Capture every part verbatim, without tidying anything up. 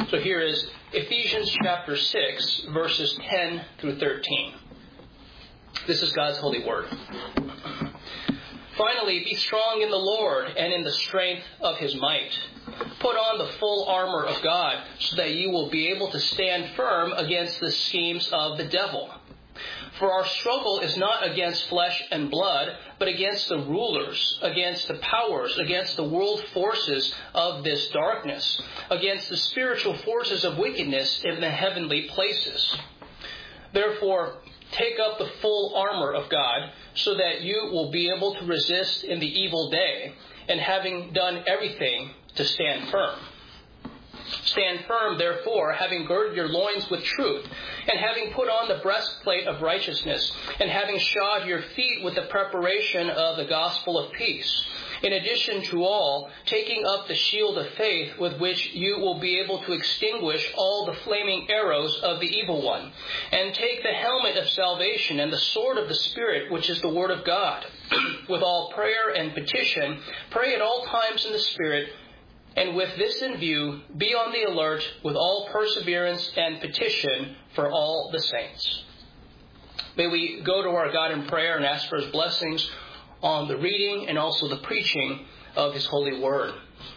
So here is Ephesians chapter six, verses ten through thirteen. This is God's holy word. Finally, be strong in the Lord and in the strength of his might. Put on the full armor of God so that you will be able to stand firm against the schemes of the devil. For our struggle is not against flesh and blood, but against the rulers, against the powers, against the world forces of this darkness, against the spiritual forces of wickedness in the heavenly places. Therefore, take up the full armor of God, so that you will be able to resist in the evil day, and having done everything, to stand firm. Stand firm, therefore, having girded your loins with truth, and having put on the breastplate of righteousness, and having shod your feet with the preparation of the gospel of peace. In addition to all, taking up the shield of faith, with which you will be able to extinguish all the flaming arrows of the evil one. And take the helmet of salvation and the sword of the Spirit, which is the word of God. With all prayer and petition, pray at all times in the Spirit, and with this in view, be on the alert with all perseverance and petition for all the saints. May we go to our God in prayer and ask for his blessings on the reading and also the preaching of his holy word.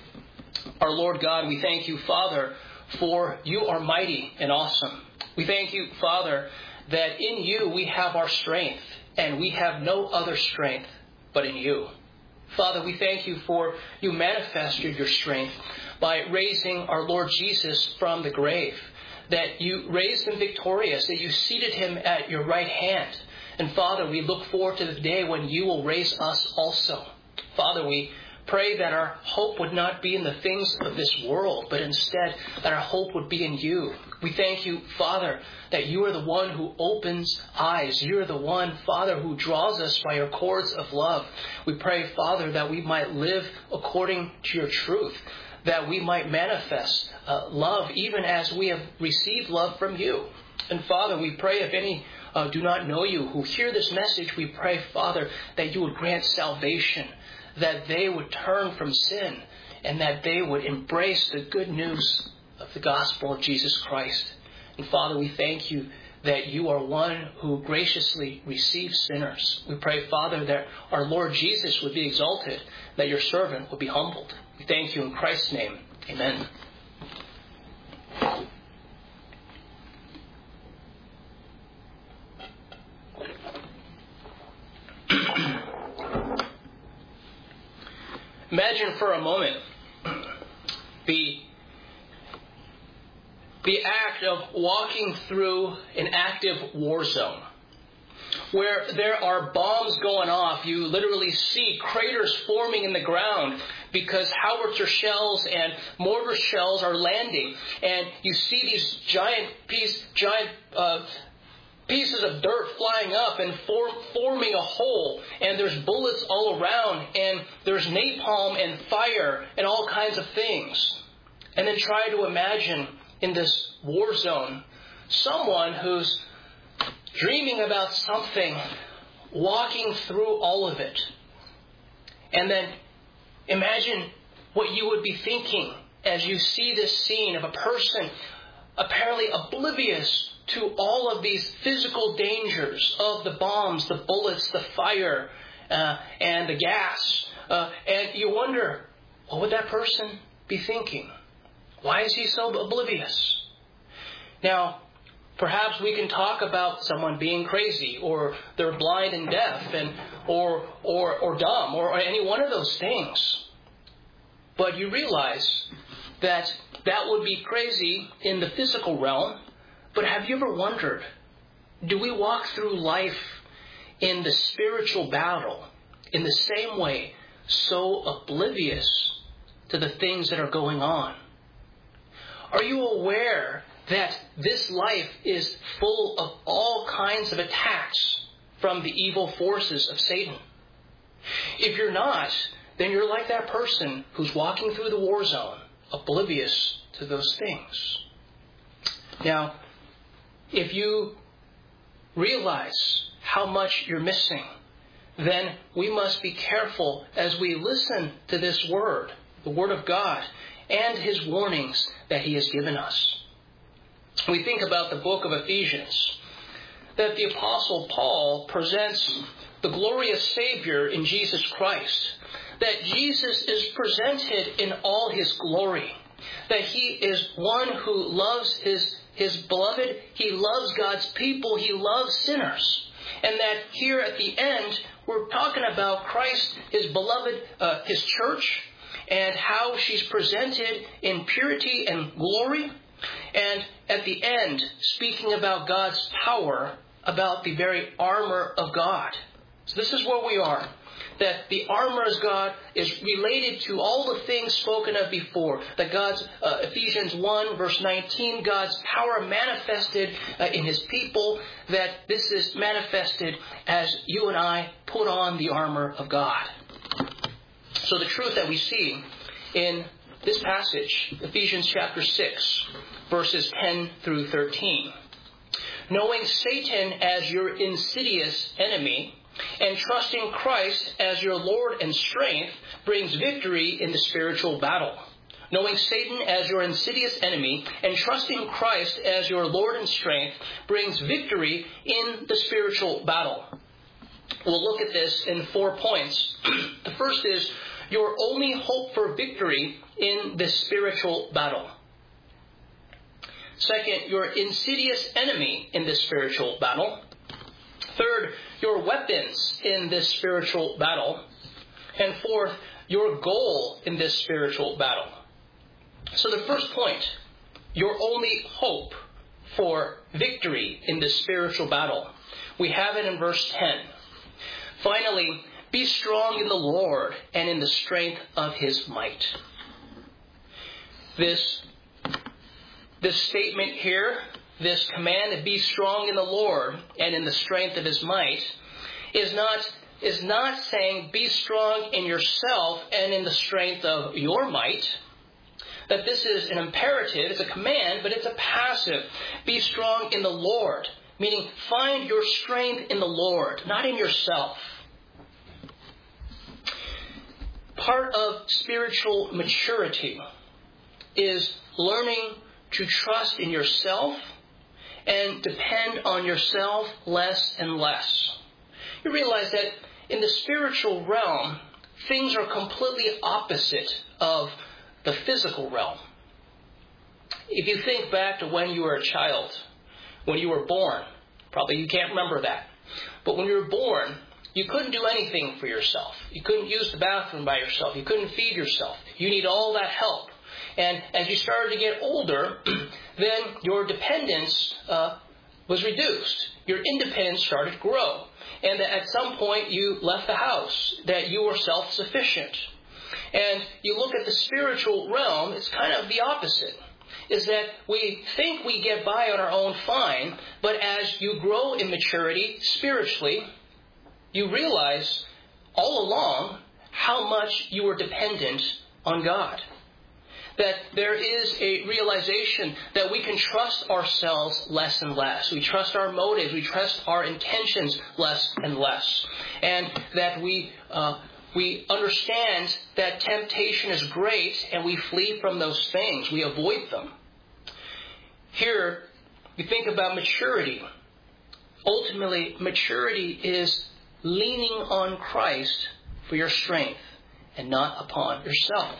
Our Lord God, we thank you, Father, for you are mighty and awesome. We thank you, Father, that in you we have our strength, and we have no other strength but in you. Father, we thank you for you manifested your strength by raising our Lord Jesus from the grave, that you raised him victorious, that you seated him at your right hand. And Father, we look forward to the day when you will raise us also. Father, we pray that our hope would not be in the things of this world, but instead that our hope would be in you. We thank you, Father, that you are the one who opens eyes. You are the one, Father, who draws us by your cords of love. We pray, Father, that we might live according to your truth, that we might manifest uh, love even as we have received love from you. And Father, we pray if any uh, do not know you who hear this message, we pray, Father, that you would grant salvation, that they would turn from sin, and that they would embrace the good news of the gospel of Jesus Christ. And Father, we thank you that you are one who graciously receives sinners. We pray, Father, that our Lord Jesus would be exalted, that your servant would be humbled. We thank you in Christ's name. Amen. Imagine for a moment the, the act of walking through an active war zone where there are bombs going off. You literally see craters forming in the ground because howitzer shells and mortar shells are landing. And you see these giant piece, giant uh, pieces of dirt flying up and form, forming a hole, and there's bullets all around, and there's napalm and fire and all kinds of things. And then try to imagine in this war zone someone who's dreaming about something, walking through all of it. And then imagine what you would be thinking as you see this scene of a person apparently oblivious to all of these physical dangers of the bombs, the bullets, the fire, uh, and the gas. Uh, and you wonder, what would that person be thinking? Why is he so oblivious? Now, perhaps we can talk about someone being crazy, or they're blind and deaf, and or or or dumb, or, or any one of those things. But you realize that that would be crazy in the physical realm. But have you ever wondered, do we walk through life in the spiritual battle in the same way, so oblivious to the things that are going on? Are you aware that this life is full of all kinds of attacks from the evil forces of Satan? If you're not, then you're like that person who's walking through the war zone, oblivious to those things. Now, if you realize how much you're missing, then we must be careful as we listen to this word, the Word of God, and his warnings that he has given us. We think about the book of Ephesians, that the Apostle Paul presents the glorious Savior in Jesus Christ, that Jesus is presented in all his glory, that he is one who loves his, his beloved, he loves God's people, he loves sinners, and that here at the end, we're talking about Christ, his beloved, uh, his church, and how she's presented in purity and glory. And at the end, speaking about God's power, about the very armor of God. So this is where we are. That the armor of God is related to all the things spoken of before. That God's, uh, Ephesians one verse nineteen, God's power manifested uh, in his people. That this is manifested as you and I put on the armor of God. So the truth that we see in this passage, Ephesians chapter six, verses ten through thirteen. Knowing Satan as your insidious enemy, and trusting Christ as your Lord and strength, brings victory in the spiritual battle. Knowing Satan as your insidious enemy, and trusting Christ as your Lord and strength, brings victory in the spiritual battle. We'll look at this in four points. The first is your only hope for victory in this spiritual battle. Second, your insidious enemy in this spiritual battle. Third, your weapons in this spiritual battle. And fourth, your goal in this spiritual battle. So the first point, your only hope for victory in this spiritual battle. We have it in verse ten. Finally, be strong in the Lord and in the strength of his might. This This statement here, this command to be strong in the Lord and in the strength of his might, is not, is not saying be strong in yourself and in the strength of your might. That this is an imperative, it's a command, but it's a passive. Be strong in the Lord, meaning find your strength in the Lord, not in yourself. Part of spiritual maturity is learning to trust in yourself and depend on yourself less and less. You realize that in the spiritual realm, things are completely opposite of the physical realm. If you think back to when you were a child, when you were born, probably you can't remember that, but when you were born, you couldn't do anything for yourself. You couldn't use the bathroom by yourself. You couldn't feed yourself. You need all that help. And as you started to get older, then your dependence uh, was reduced. Your independence started to grow. And that at some point you left the house, that you were self-sufficient. And you look at the spiritual realm, it's kind of the opposite. Is that we think we get by on our own fine, but as you grow in maturity spiritually, you realize all along how much you were dependent on God. That there is a realization that we can trust ourselves less and less. We trust our motives. We trust our intentions less and less. And that we uh, we understand that temptation is great and we flee from those things. We avoid them. Here, we think about maturity. Ultimately, maturity is leaning on Christ for your strength and not upon yourself.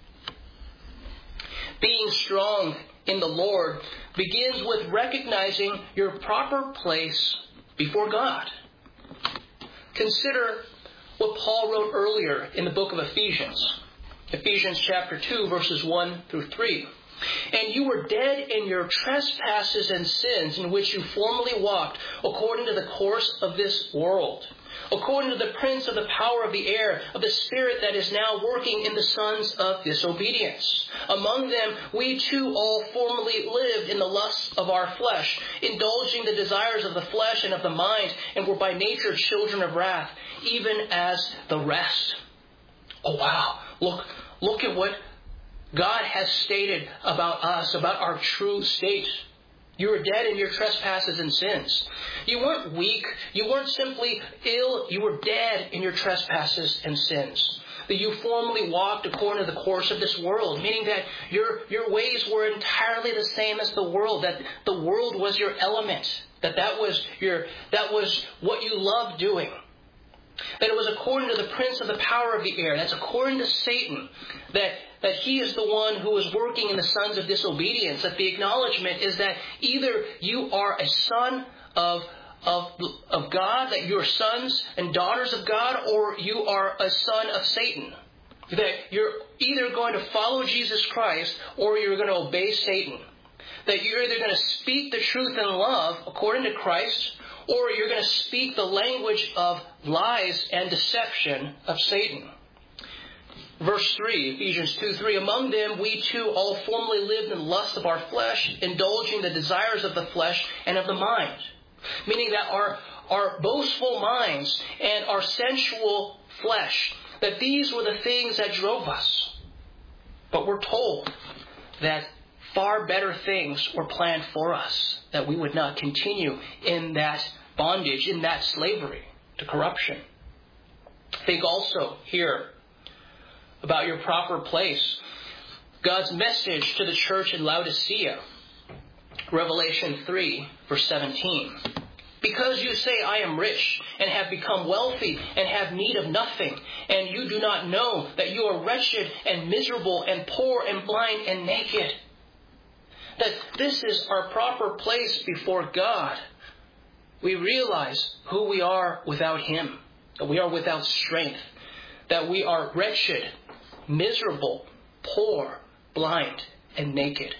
Being strong in the Lord begins with recognizing your proper place before God. Consider what Paul wrote earlier in the book of Ephesians. Ephesians chapter two, verses one through three. And you were dead in your trespasses and sins in which you formerly walked according to the course of this world, according to the prince of the power of the air, of the spirit that is now working in the sons of disobedience. Among them we too all formerly lived in the lusts of our flesh, indulging the desires of the flesh and of the mind, and were by nature children of wrath, even as the rest. Oh wow, look, look at what God has stated about us, about our true state. You were dead in your trespasses and sins. You weren't weak. You weren't simply ill. You were dead in your trespasses and sins. that you formerly walked according to the course of this world, meaning that your, your ways were entirely the same as the world, that the world was your element, that that was your, that was what you loved doing. That it was according to the prince of the power of the air. That's according to Satan. That, that he is the one who is working in the sons of disobedience. That the acknowledgement is that either you are a son of, of, of God, that you're sons and daughters of God, or you are a son of Satan. That you're either going to follow Jesus Christ or you're going to obey Satan. That you're either going to speak the truth in love according to Christ, or you're going to speak the language of lies and deception of Satan. Verse three, Ephesians two three, among them we too all formerly lived in the lust of our flesh, indulging the desires of the flesh and of the mind. Meaning that our, our boastful minds and our sensual flesh, that these were the things that drove us. But we're told that far better things were planned for us, that we would not continue in that bondage, in that slavery to corruption. Think also here about your proper place. God's message to the church in Laodicea. Revelation three, verse seventeen. Because you say, I am rich, and have become wealthy, and have need of nothing, and you do not know that you are wretched, and miserable, and poor, and blind, and naked. That this is our proper place before God. We realize who we are without Him, that we are without strength, that we are wretched, miserable, poor, blind, and naked.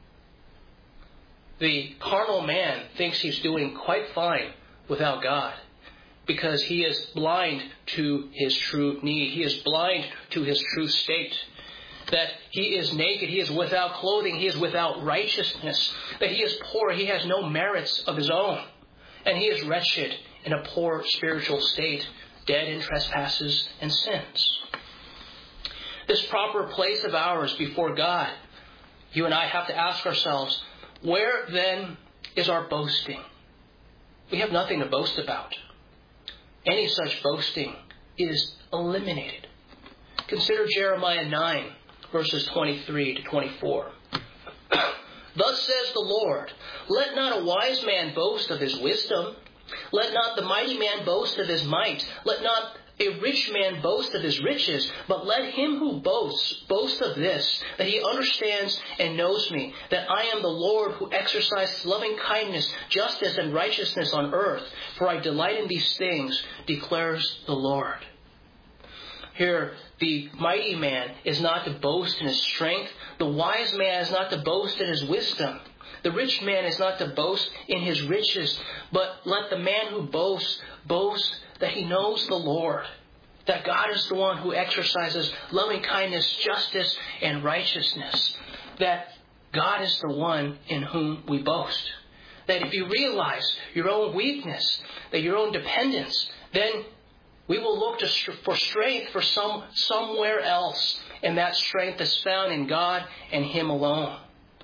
The carnal man thinks he's doing quite fine without God because he is blind to his true need. He is blind to his true state. That he is naked, he is without clothing, he is without righteousness. That he is poor, he has no merits of his own. And he is wretched in a poor spiritual state, dead in trespasses and sins. This proper place of ours before God, you and I have to ask ourselves, where then is our boasting? We have nothing to boast about. Any such boasting is eliminated. Consider Jeremiah nine, verses twenty-three to twenty-four. Thus says the Lord, let not a wise man boast of his wisdom. Let not the mighty man boast of his might. Let not a rich man boast of his riches, but let him who boasts boast of this, that he understands and knows me, that I am the Lord who exercises loving kindness, justice, and righteousness on earth. For I delight in these things, declares the Lord. Here, the mighty man is not to boast in his strength. The wise man is not to boast in his wisdom. The rich man is not to boast in his riches, but let the man who boasts boast that he knows the Lord, that God is the one who exercises loving kindness, justice, and righteousness, that God is the one in whom we boast. That if you realize your own weakness, that your own dependence, then we will look to, for strength for some somewhere else, and that strength is found in God and Him alone.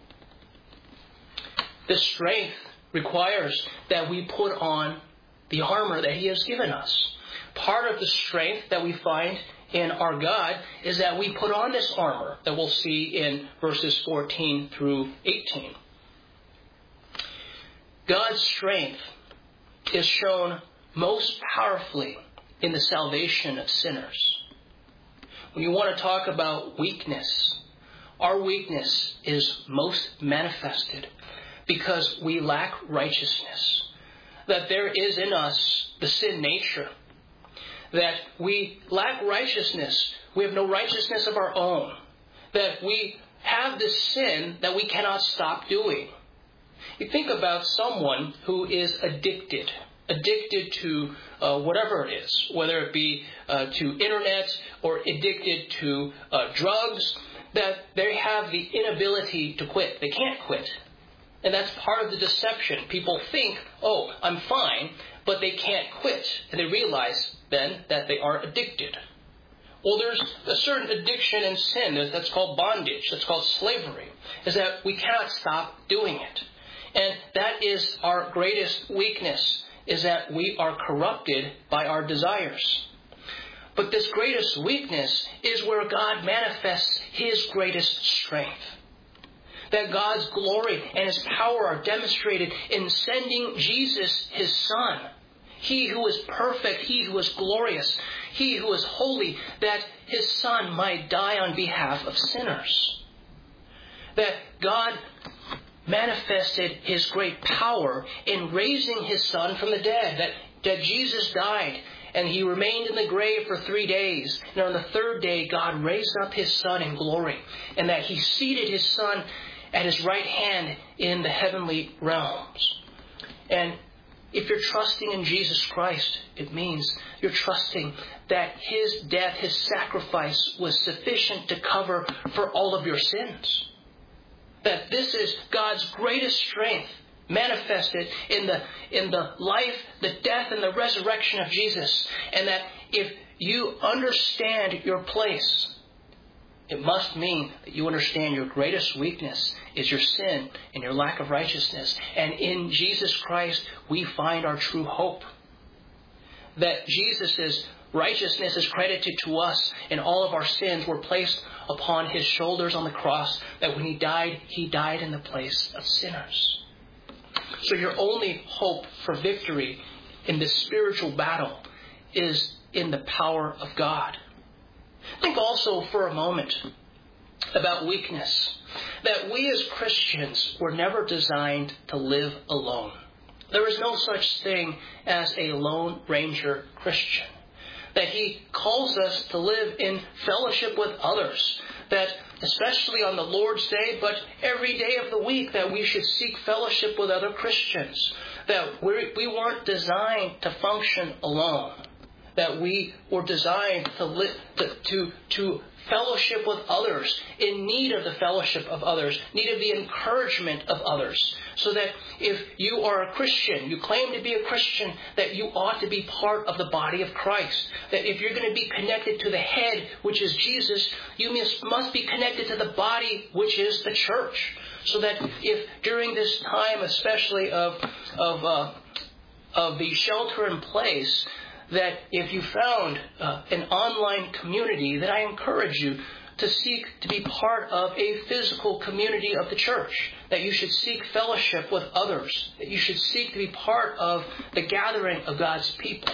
This strength requires that we put on the armor that He has given us. Part of the strength that we find in our God is that we put on this armor that we'll see in verses fourteen through eighteen. God's strength is shown most powerfully in the salvation of sinners. When you want to talk about weakness, our weakness is most manifested because we lack righteousness. That there is in us the sin nature. That we lack righteousness. We have no righteousness of our own. That we have this sin that we cannot stop doing. You think about someone who is addicted. Addicted to uh, whatever it is. Whether it be uh, to internet or addicted to uh, drugs. That they have the inability to quit. They can't quit. And that's part of the deception. People think, oh, I'm fine, but they can't quit. And they realize then that they are addicted. Well, there's a certain addiction and sin that's called bondage, that's called slavery, is that we cannot stop doing it. And that is our greatest weakness, is that we are corrupted by our desires. But this greatest weakness is where God manifests His greatest strength. That God's glory and His power are demonstrated in sending Jesus, His Son. He who is perfect, He who is glorious, He who is holy, that His Son might die on behalf of sinners. That God manifested His great power in raising His Son from the dead. That, that Jesus died and He remained in the grave for three days. And on the third day, God raised up His Son in glory. And that He seated His Son at His right hand in the heavenly realms. And if you're trusting in Jesus Christ, it means you're trusting that His death, His sacrifice was sufficient to cover for all of your sins. That this is God's greatest strength manifested in the, in the life, the death, and the resurrection of Jesus. And that if you understand your place, it must mean that you understand your greatest weakness is your sin and your lack of righteousness. And in Jesus Christ, we find our true hope. That Jesus' righteousness is credited to us and all of our sins were placed upon His shoulders on the cross. That when He died, He died in the place of sinners. So your only hope for victory in this spiritual battle is in the power of God. Think also for a moment about weakness. That we as Christians were never designed to live alone. There is no such thing as a Lone Ranger Christian. That He calls us to live in fellowship with others. That especially on the Lord's Day, but every day of the week, that we should seek fellowship with other Christians. That we we weren't designed to function alone. That we were designed to, live, to, to, to fellowship with others, in need of the fellowship of others, need of the encouragement of others. So that if you are a Christian, you claim to be a Christian, that you ought to be part of the body of Christ. That if you're going to be connected to the head, which is Jesus, you must, must be connected to the body, which is the church. So that if during this time, especially of, of, uh, of the shelter in place, that if you found uh, an online community, that I encourage you to seek to be part of a physical community of the church. That you should seek fellowship with others. That you should seek to be part of the gathering of God's people.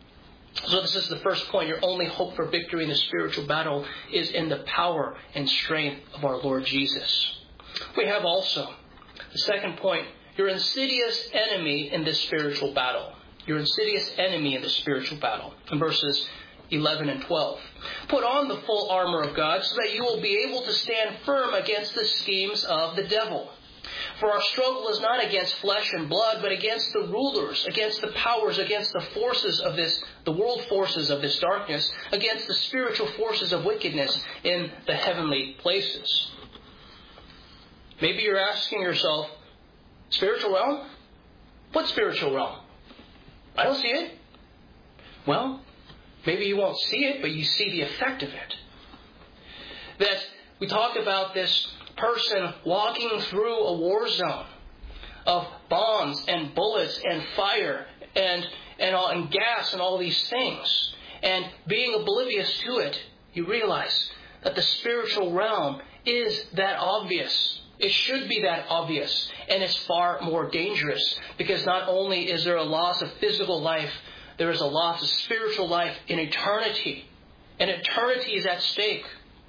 So this is the first point. Your only hope for victory in the spiritual battle is in the power and strength of our Lord Jesus. We have also the second point. Your insidious enemy in this spiritual battle. Your insidious enemy in the spiritual battle. In verses eleven and twelve. Put on the full armor of God so that you will be able to stand firm against the schemes of the devil. For our struggle is not against flesh and blood, but against the rulers, against the powers, against the forces of this, the world forces of this darkness, against the spiritual forces of wickedness in the heavenly places. Maybe you're asking yourself, spiritual realm? What spiritual realm? I don't see it. Well, maybe you won't see it, but you see the effect of it. That we talk about this person walking through a war zone of bombs and bullets and fire and and, all, and gas and all these things. And being oblivious to it, you realize that the spiritual realm is that obvious. It should be that obvious, and it's far more dangerous because not only is there a loss of physical life, there is a loss of spiritual life in eternity. And eternity is at stake.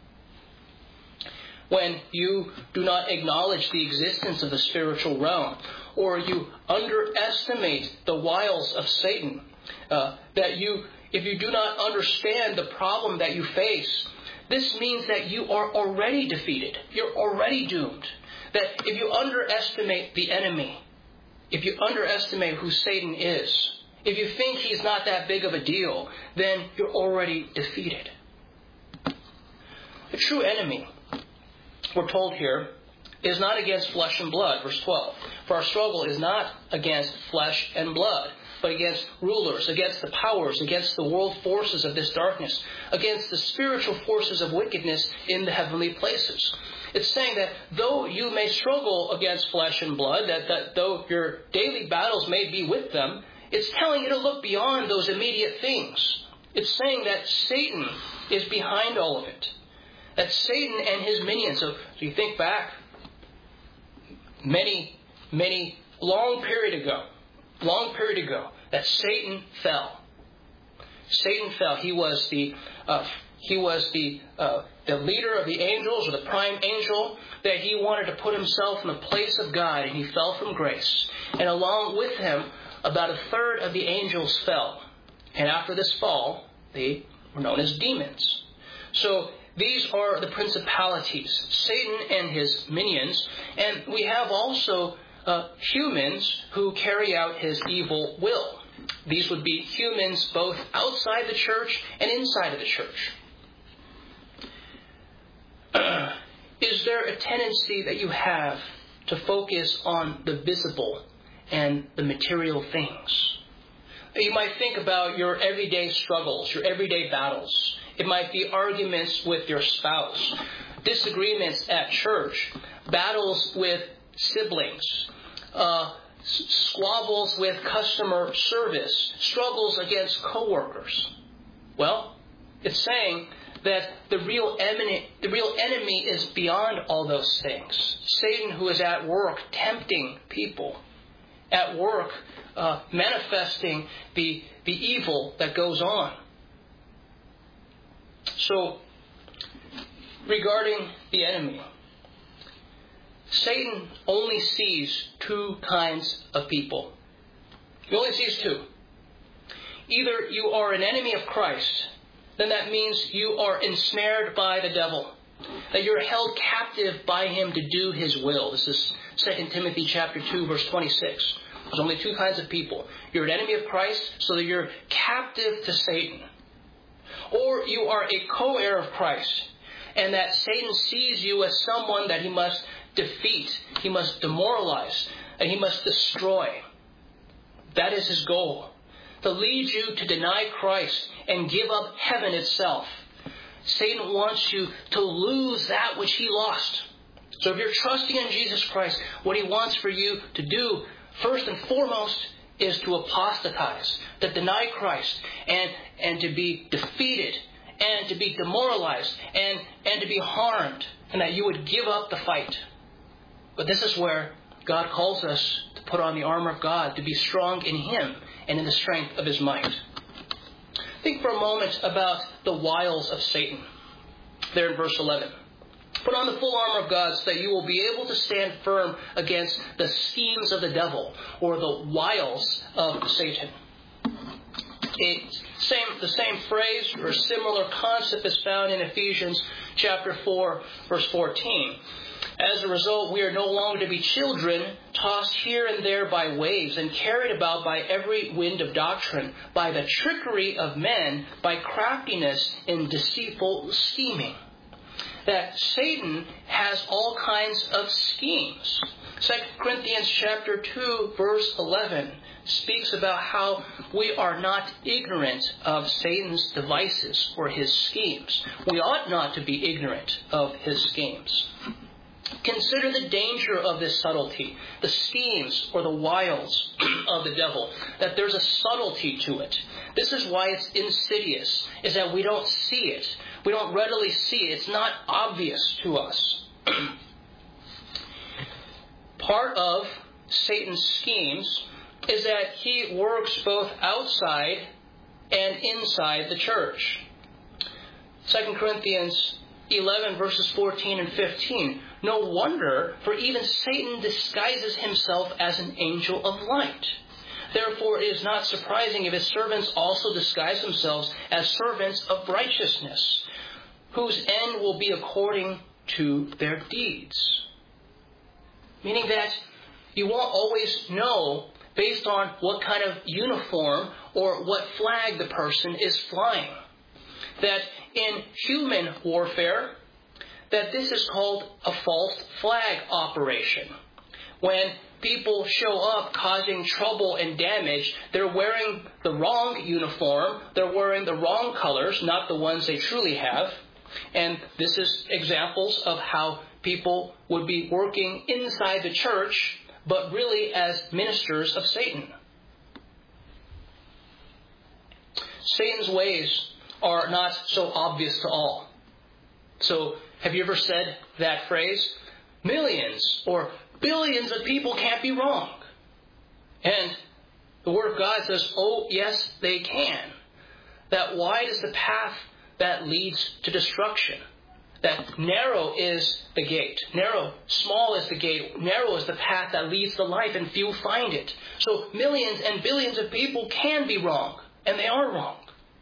When you do not acknowledge the existence of the spiritual realm, or you underestimate the wiles of Satan, uh, that you, if you do not understand the problem that you face, this means that you are already defeated. You're already doomed. That if you underestimate the enemy, if you underestimate who Satan is, if you think he's not that big of a deal, then you're already defeated. The true enemy, we're told here, is not against flesh and blood, verse twelve. For our struggle is not against flesh and blood, but against rulers, against the powers, against the world forces of this darkness, against the spiritual forces of wickedness in the heavenly places. It's saying that though you may struggle against flesh and blood, that, that though your daily battles may be with them, it's telling you to look beyond those immediate things. It's saying that Satan is behind all of it. That Satan and his minions. So, so you think back, many, many, long period ago, long period ago, that Satan fell. Satan fell. He was the uh, he was the uh, the leader of the angels, or the prime angel, that he wanted to put himself in the place of God, and he fell from grace. And along with him, about a third of the angels fell. And after this fall, they were known as demons. So these are the principalities, Satan and his minions. And we have also uh, humans who carry out his evil will. These would be humans both outside the church and inside of the church. Uh, is there a tendency that you have to focus on the visible and the material things? You might think about your everyday struggles, your everyday battles. It might be arguments with your spouse, disagreements at church, battles with siblings, uh, squabbles with customer service, struggles against coworkers. Well, it's saying that the real enemy, the real enemy is beyond all those things. Satan, who is at work tempting people, at work uh, manifesting the the evil that goes on. So, regarding the enemy, Satan only sees two kinds of people. He only sees two. Either you are an enemy of Christ, then that means you are ensnared by the devil, that you're held captive by him to do his will. This is Second Timothy chapter two, verse twenty-six. There's only two kinds of people. You're an enemy of Christ, so that you're captive to Satan. Or you are a co-heir of Christ, and that Satan sees you as someone that he must defeat, he must demoralize, and he must destroy. That is his goal. To lead you to deny Christ and give up heaven itself. Satan wants you to lose that which he lost. So if you're trusting in Jesus Christ, what he wants for you to do, first and foremost, is to apostatize, to deny Christ, and, and to be defeated, and to be demoralized, and, and to be harmed, and that you would give up the fight. But this is where God calls us to put on the armor of God, to be strong in him and in the strength of his might. Think for a moment about the wiles of Satan. There in verse eleven. Put on the full armor of God so that you will be able to stand firm against the schemes of the devil, or the wiles of Satan. It, same, the same phrase or similar concept is found in Ephesians chapter four, verse fourteen. As a result, we are no longer to be children, tossed here and there by waves and carried about by every wind of doctrine, by the trickery of men, by craftiness in deceitful scheming. That Satan has all kinds of schemes. Second Corinthians chapter two, verse eleven speaks about how we are not ignorant of Satan's devices or his schemes. We ought not to be ignorant of his schemes. Consider the danger of this subtlety, the schemes or the wiles of the devil, that there's a subtlety to it. This is why it's insidious, is that we don't see it. We don't readily see it. It's not obvious to us. Part of Satan's schemes is that he works both outside and inside the church. Second Corinthians eleven, verses fourteen and fifteen. No wonder, for even Satan disguises himself as an angel of light. Therefore, it is not surprising if his servants also disguise themselves as servants of righteousness, whose end will be according to their deeds. Meaning that you won't always know based on what kind of uniform or what flag the person is flying. That in human warfare, that this is called a false flag operation. When people show up causing trouble and damage, they're wearing the wrong uniform, they're wearing the wrong colors, not the ones they truly have. And this is examples of how people would be working inside the church, but really as ministers of Satan. Satan's ways are not so obvious to all. So, have you ever said that phrase? Millions or billions of people can't be wrong. And the Word of God says, oh, yes, they can. That wide is the path that leads to destruction. That narrow is the gate. Narrow, small is the gate. Narrow is the path that leads to life, and few find it. So millions and billions of people can be wrong, and they are wrong.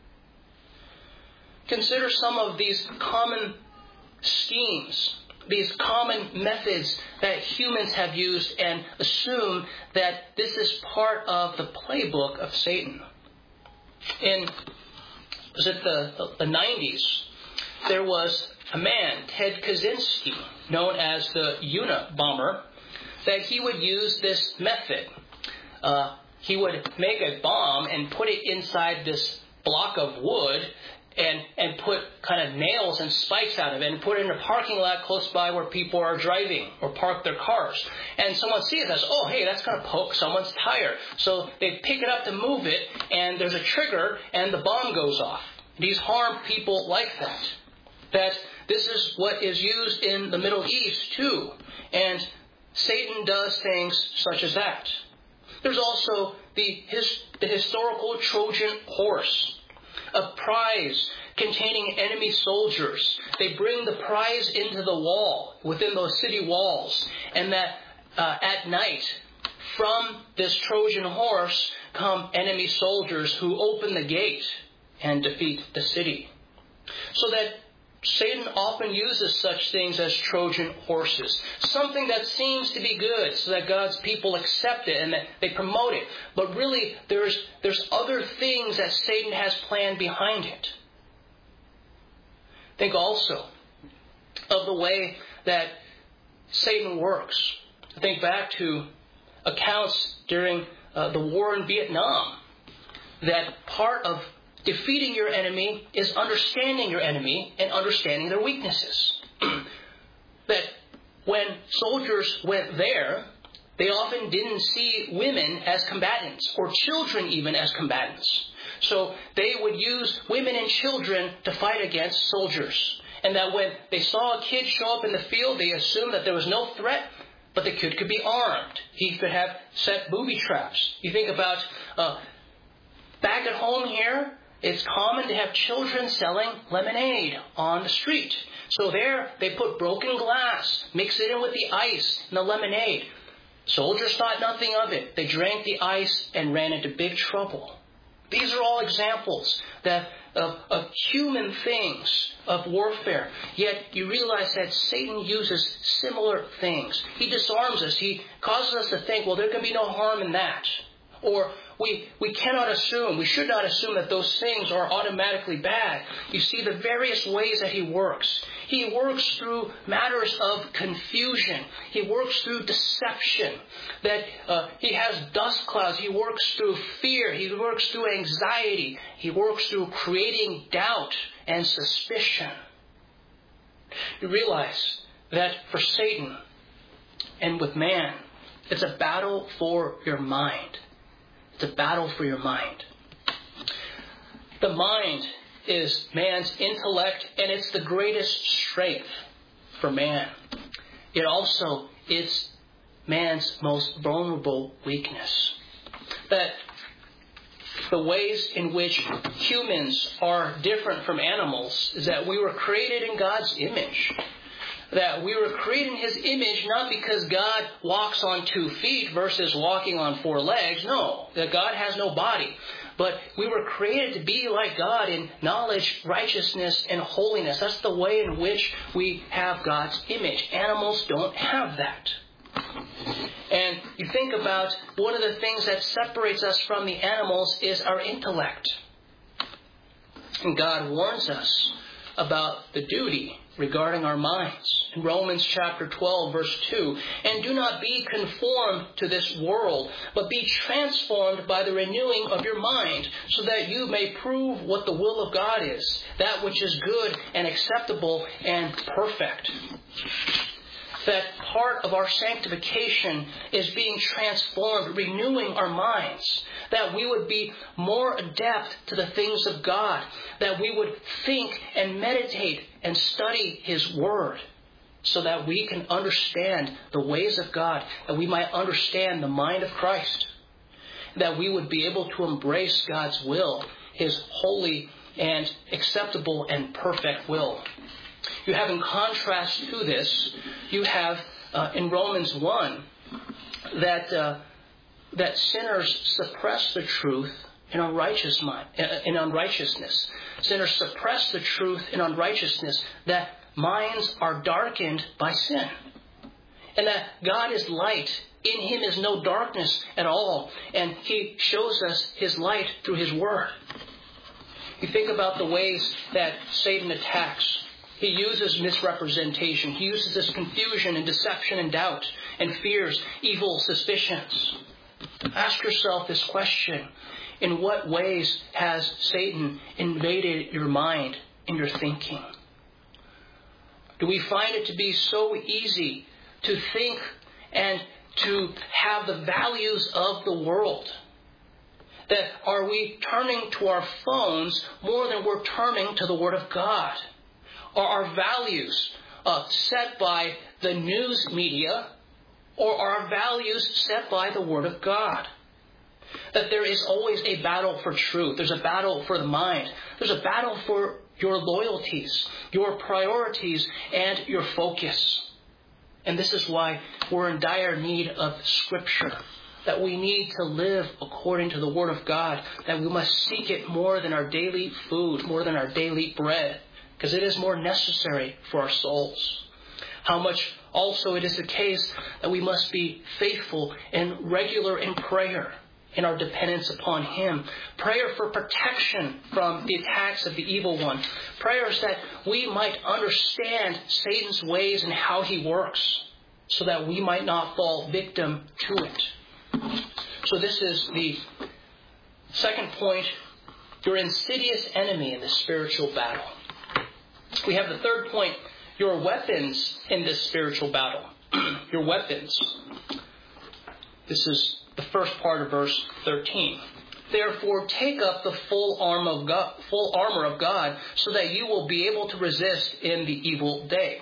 Consider some of these common schemes, these common methods that humans have used, and assume that this is part of the playbook of Satan. In was it the, the nineties, there was a man, Ted Kaczynski, known as the Unabomber, that he would use this method. Uh, he would make a bomb and put it inside this block of wood and, and put kind of nails and spikes out of it and put it in a parking lot close by where people are driving or park their cars. And someone sees it and says, oh, hey, that's going to poke someone's tire. So they pick it up to move it, and there's a trigger, and the bomb goes off. These harm people like that. That this is what is used in the Middle East too. And Satan does things such as that. There's also the, his, the historical Trojan horse, a prize containing enemy soldiers. They bring the prize into the wall, within those city walls. And that uh, at night, from this Trojan horse come enemy soldiers who open the gate and defeat the city. So that Satan often uses such things as Trojan horses. Something that seems to be good so that God's people accept it and that they promote it. But really, there's, there's other things that Satan has planned behind it. Think also of the way that Satan works. Think back to accounts during uh, the war in Vietnam. That part of defeating your enemy is understanding your enemy and understanding their weaknesses. That when soldiers went there, they often didn't see women as combatants, or children even as combatants. So they would use women and children to fight against soldiers. And that when they saw a kid show up in the field, they assumed that there was no threat, but the kid could be armed. He could have set booby traps. You think about uh, back at home here, it's common to have children selling lemonade on the street. So there, they put broken glass, mix it in with the ice and the lemonade. Soldiers thought nothing of it. They drank the ice and ran into big trouble. These are all examples that of, of human things, of warfare. Yet you realize that Satan uses similar things. He disarms us. He causes us to think, well, there can be no harm in that. Or we we cannot assume, we should not assume that those things are automatically bad. You see the various ways that he works. He works through matters of confusion. He works through deception. That uh, he has dust clouds. He works through fear. He works through anxiety. He works through creating doubt and suspicion. You realize that for Satan and with man, it's a battle for your mind. It's a battle for your mind. The mind is man's intellect, and it's the greatest strength for man. It also is man's most vulnerable weakness. That the ways in which humans are different from animals is that we were created in God's image. That we were created in His image not because God walks on two feet versus walking on four legs. No, that God has no body. But we were created to be like God in knowledge, righteousness, and holiness. That's the way in which we have God's image. Animals don't have that. And you think about one of the things that separates us from the animals is our intellect. And God warns us about the duty regarding our minds. In Romans chapter twelve, verse two, and do not be conformed to this world, but be transformed by the renewing of your mind, so that you may prove what the will of God is, that which is good and acceptable and perfect. that part of our sanctification is being transformed, renewing our minds, that we would be more adept to the things of God, that we would think and meditate and study His Word, so that we can understand the ways of God, that we might understand the mind of Christ, that we would be able to embrace God's will, His holy and acceptable and perfect will. You have, in contrast to this, you have uh, in Romans one that uh, that sinners suppress the truth in unrighteous mind, in unrighteousness. Sinners suppress the truth in unrighteousness, that minds are darkened by sin, and that God is light. In Him is no darkness at all, and He shows us His light through His Word. You think about the ways that Satan attacks. He uses misrepresentation. He uses this confusion and deception and doubt and fears, evil suspicions. Ask yourself this question: in what ways has Satan invaded your mind and your thinking? Do we find it to be so easy to think and to have the values of the world? That are we turning to our phones more than we're turning to the Word of God? Are our values uh, set by the news media, or are our values set by the Word of God? That there is always a battle for truth. There's a battle for the mind. There's a battle for your loyalties, your priorities, and your focus. And this is why we're in dire need of Scripture, that we need to live according to the Word of God, that we must seek it more than our daily food, more than our daily bread, because it is more necessary for our souls. How much also it is the case that we must be faithful and regular in prayer, in our dependence upon Him. Prayer for protection from the attacks of the evil one. Prayers that we might understand Satan's ways and how he works, so that we might not fall victim to it. So this is the second point, your insidious enemy in the spiritual battle. We have the third point, your weapons in this spiritual battle. Your weapons. This is the first part of verse thirteen. Therefore, take up the full armor of God, full armor of God, so that you will be able to resist in the evil day.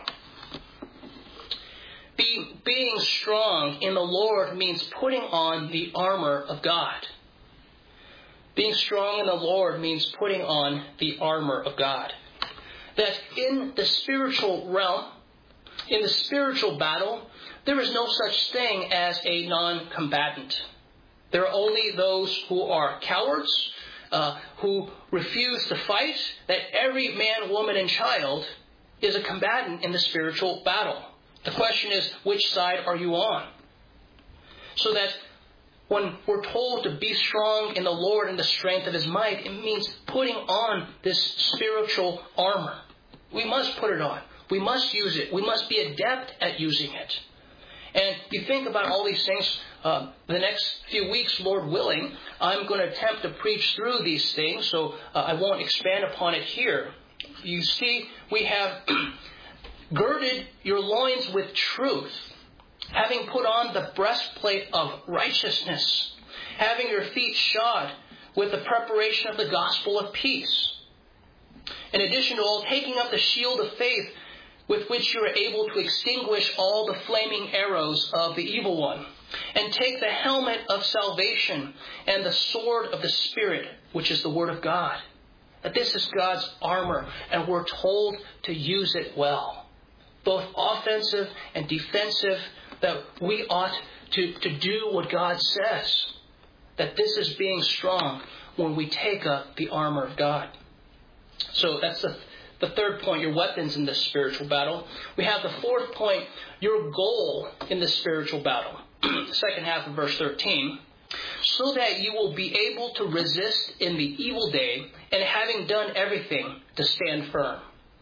Be, being strong in the Lord means putting on the armor of God. Being strong in the Lord means putting on the armor of God. That in the spiritual realm, in the spiritual battle, there is no such thing as a non-combatant. There are only those who are cowards, uh, who refuse to fight. That every man, woman, and child is a combatant in the spiritual battle. The question is, which side are you on? So that when we're told to be strong in the Lord and the strength of His might, it means putting on this spiritual armor. We must put it on. We must use it. We must be adept at using it. And you think about all these things, uh, the next few weeks, Lord willing, I'm going to attempt to preach through these things, so uh, I won't expand upon it here. You see, we have girded your loins with truth, having put on the breastplate of righteousness, having your feet shod with the preparation of the gospel of peace. In addition to all, taking up the shield of faith, with which you are able to extinguish all the flaming arrows of the evil one. And take the helmet of salvation and the sword of the Spirit, which is the Word of God. That this is God's armor, and we're told to use it well. Both offensive and defensive, that we ought to, to do what God says. That this is being strong when we take up the armor of God. So that's the The third point, your weapons in this spiritual battle. We have the fourth point, your goal in this spiritual battle. The second half of verse thirteen. So that you will be able to resist in the evil day, and having done everything, to stand firm.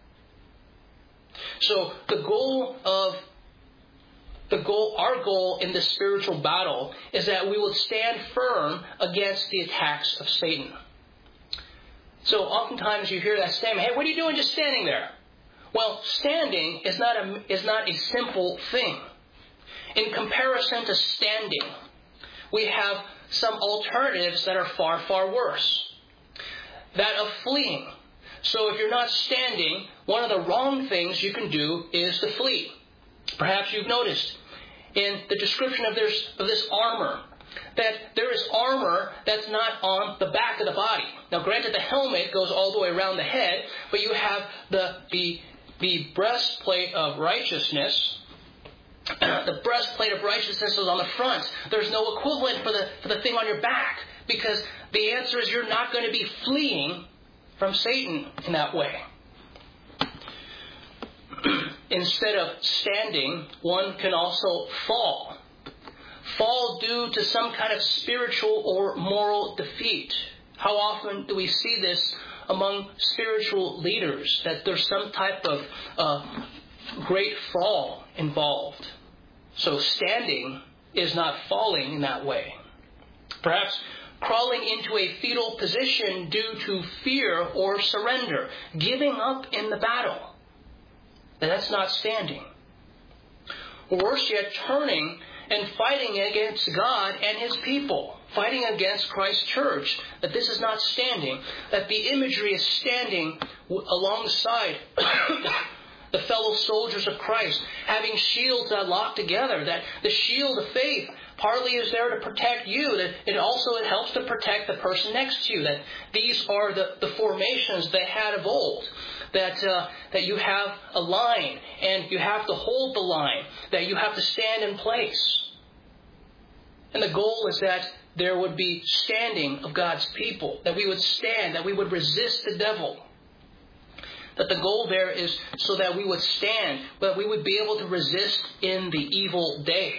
So the goal of the goal, our goal in this spiritual battle is that we will stand firm against the attacks of Satan. So oftentimes you hear that statement, hey, what are you doing just standing there? Well, standing is not a, is not a simple thing. In comparison to standing, we have some alternatives that are far, far worse. That of fleeing. So if you're not standing, one of the wrong things you can do is to flee. Perhaps you've noticed in the description of this, of this armor that there is armor that's not on the back of the body. Now granted, the helmet goes all the way around the head, but you have the the, the breastplate of righteousness. The breastplate of righteousness is on the front. There's no equivalent for the for the thing on your back, because the answer is you're not going to be fleeing from Satan in that way. Instead of standing, one can also fall. Fall due to some kind of spiritual or moral defeat. How often do we see this among spiritual leaders, that there's some type of uh, great fall involved? So standing is not falling in that way. Perhaps crawling into a fetal position due to fear or surrender, giving up in the battle. That's not standing. Or worse yet, turning and fighting against God and His people, fighting against Christ's church. That this is not standing. That the imagery is standing alongside the fellow soldiers of Christ, having shields that lock together. That the shield of faith partly is there to protect you. That it also it helps to protect the person next to you. That these are the, the formations they had of old. That uh, that you have a line and you have to hold the line. That you have to stand in place. And the goal is that there would be standing of God's people. That we would stand. That we would resist the devil. That the goal there is so that we would stand. That we would be able to resist in the evil day.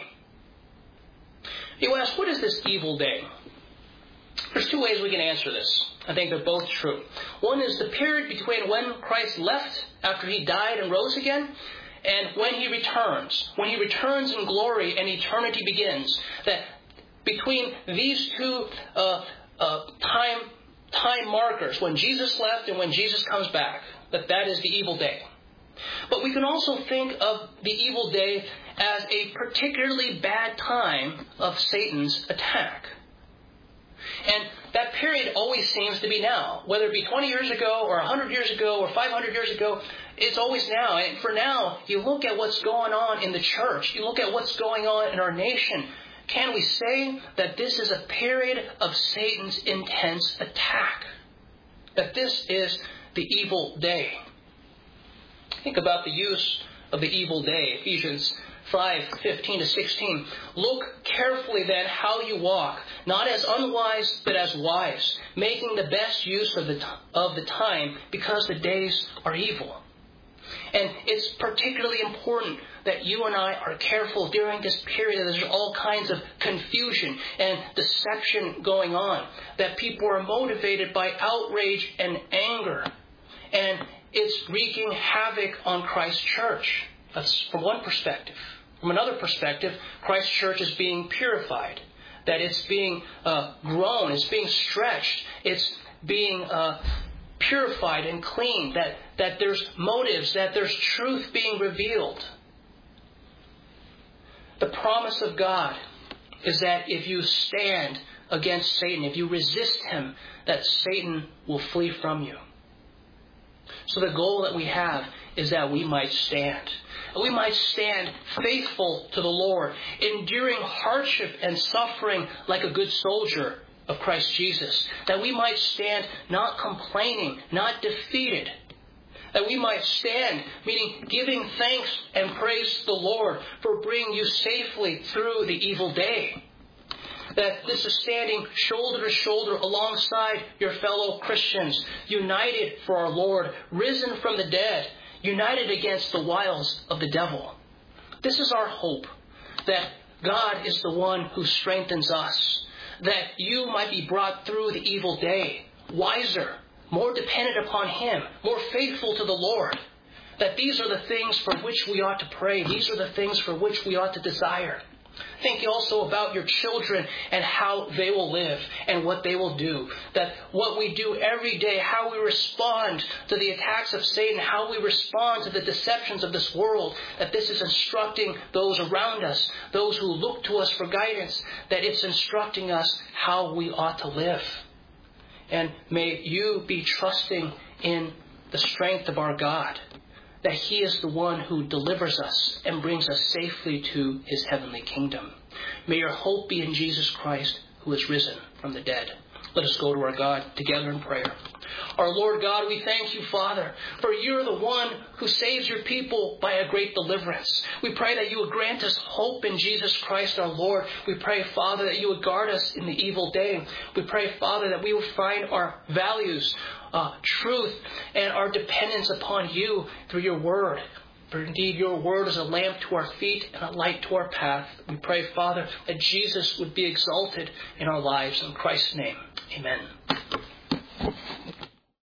You ask, what is this evil day? There's two ways we can answer this. I think they're both true. One is the period between when Christ left after He died and rose again, and when He returns. When He returns in glory and eternity begins. That between these two uh, uh, time time markers, when Jesus left and when Jesus comes back, that that is the evil day. But we can also think of the evil day as a particularly bad time of Satan's attack. And that period always seems to be now. Whether it be twenty years ago or one hundred years ago or five hundred years ago, it's always now. And for now, you look at what's going on in the church. You look at what's going on in our nation. Can we say that this is a period of Satan's intense attack? That this is the evil day? Think about the use of the evil day. Ephesians five fifteen to sixteen. Look carefully then how you walk, not as unwise but as wise, making the best use of the t- of the time, because the days are evil. And it's particularly important that you and I are careful during this period. There's all kinds of confusion and deception going on. That people are motivated by outrage and anger. And it's wreaking havoc on Christ's church. That's from one perspective. From another perspective, Christ's church is being purified. That it's being uh, grown. It's being stretched. It's being uh, purified and cleaned. That, that there's motives. That there's truth being revealed. The promise of God is that if you stand against Satan, if you resist him, that Satan will flee from you. So the goal that we have is that we might stand. We might stand faithful to the Lord, enduring hardship and suffering like a good soldier of Christ Jesus. That we might stand not complaining, not defeated. That we might stand, meaning giving thanks and praise to the Lord for bringing you safely through the evil day. That this is standing shoulder to shoulder alongside your fellow Christians, united for our Lord, risen from the dead, united against the wiles of the devil. This is our hope, that God is the one who strengthens us, that you might be brought through the evil day, wiser, more dependent upon Him, more faithful to the Lord. That these are the things for which we ought to pray. These are the things for which we ought to desire. Think also about your children and how they will live and what they will do. That what we do every day, how we respond to the attacks of Satan, how we respond to the deceptions of this world, that this is instructing those around us, those who look to us for guidance, that it's instructing us how we ought to live. And may you be trusting in the strength of our God, that He is the one who delivers us and brings us safely to His heavenly kingdom. May your hope be in Jesus Christ, who is risen from the dead. Let us go to our God together in prayer. Our Lord God, we thank you, Father, for you're the one who saves your people by a great deliverance. We pray that you would grant us hope in Jesus Christ our Lord. We pray, Father, that you would guard us in the evil day. We pray, Father, that we would find our values, uh, truth, and our dependence upon you through your word. For indeed, your word is a lamp to our feet and a light to our path. We pray, Father, that Jesus would be exalted in our lives. In Christ's name, amen.